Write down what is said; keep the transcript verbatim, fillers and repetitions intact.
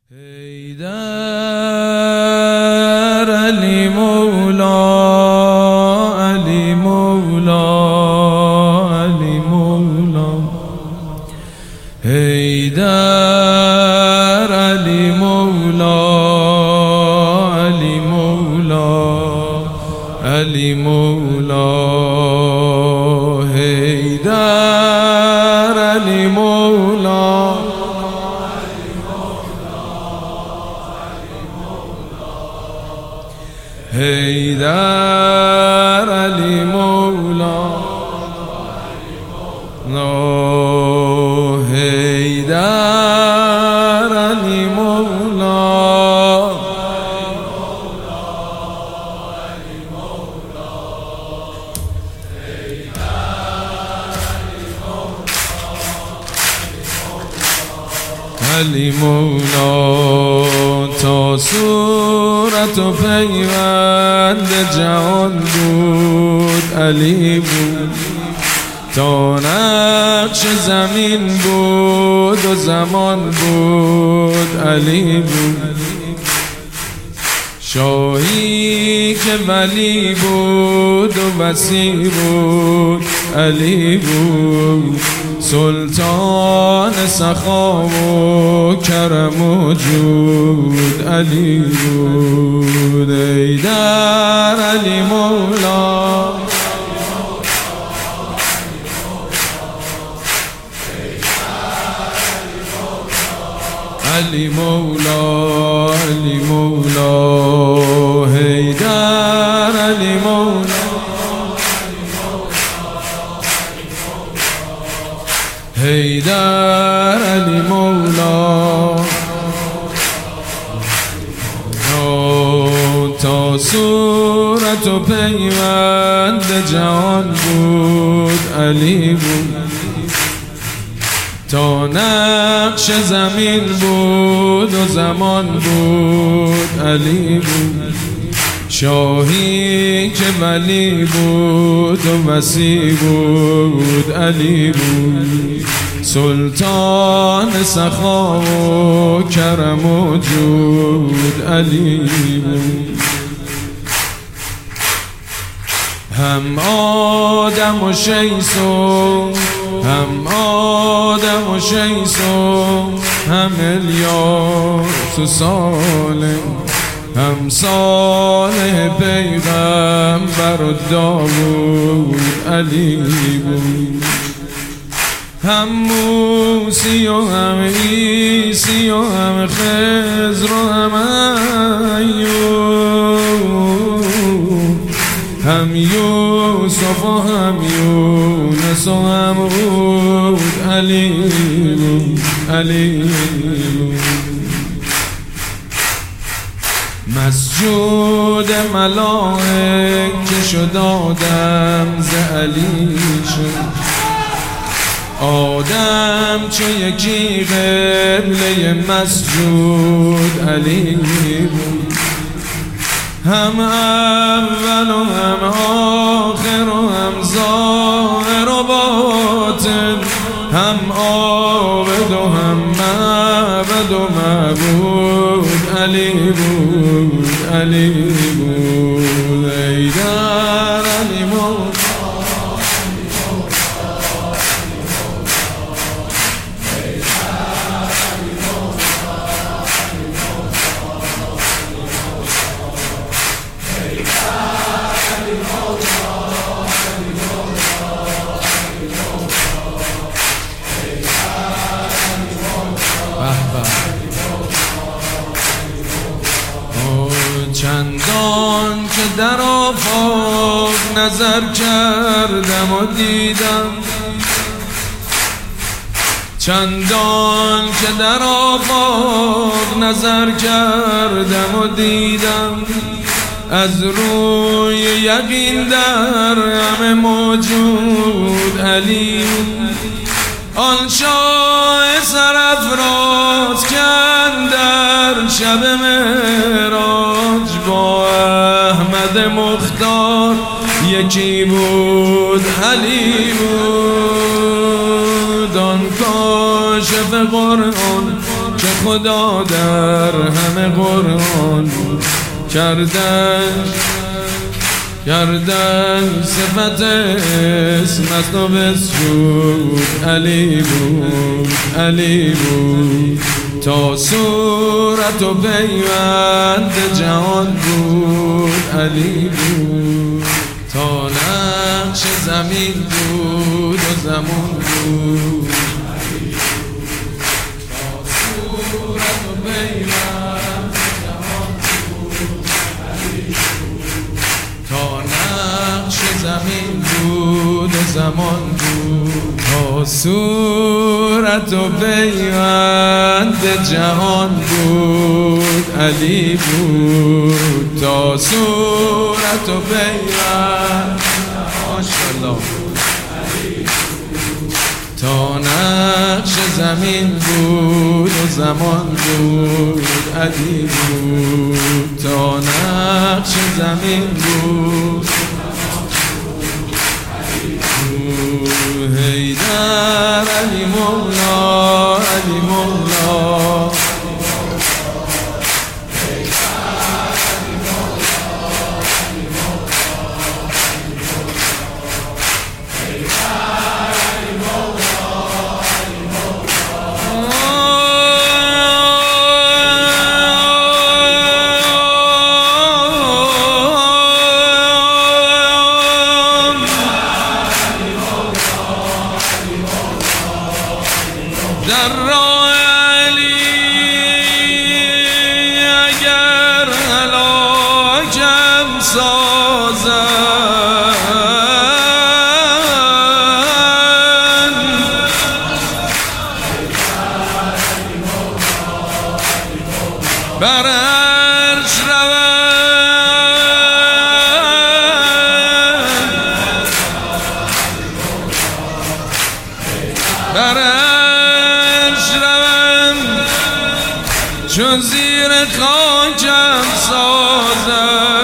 حیدر علی مولا علی مولا علی مولا حیدر علی مولا علی مولا علی مولا حیدر علی مولا حیدر علی مولا نو حیدر علی مولا علی مولا تا صورت و پیوند جهان بود علی بود، تا نقش زمین بود و زمان بود علی بود، شاهی که ولی بود و وصی بود علی بود، سلطان سخا و کرم و جود علی بود. حیدر علی مولا علی مولا علی مولا حیدر علی مولا حیدر علی مولا تا صورت و پیوند جهان بود علی بود، تا نقش زمین بود و زمان بود علی بود، شاهی که ولی بود و وصی بود علی بود، سلطان سخا و کرم و جود علی بود. هم آدم و شیس و هم آدم و شیس و هم الیاس و صالح، هم صالح پیغمبر و داود علی بود، هم موسی و هم عیسی و هم خضر و هم ایوب، هم یوسف و هم یونس و هم هود علی بود علی بود، مسجود ملائکه شد آدم ز علی شد، آدم چو یکی قبله مسجود علی بود، هم اول و هم آخر و هم ظاهر و باطن، هم عابد و هم معبد و معبود علی بود علی بود. حیدر علی مولا چندان که در آفاق نظر کردم و دیدم، چندان که در آفاق نظر کردم و دیدم، از روی یقین در همه موجود علی، آن شاه سرافراز کاندر شب معراج با احمد مختار یکی بود علی بود، آن کاشف قرآن که خدا در همه قرآن کردن کردن صفت اسم است و بسجود علی بود علی بود تا صورت و پیوند جهان بود علی بود تا نقش زمین بود و زمان بود تا صورت و پیوند جهان بود تا نقش زمین بود و زمان بود تا صورت و پیوند جهان بود علی بود تا صورت و پیوند ماشاءالله تا نقش زمین بود و زمان بود علی بود تا نقش زمین بود حیدر علی مولا علی مولا در راه علی اگر هلاکم سازند بر عرش روند بر چون زیر خاکم سازم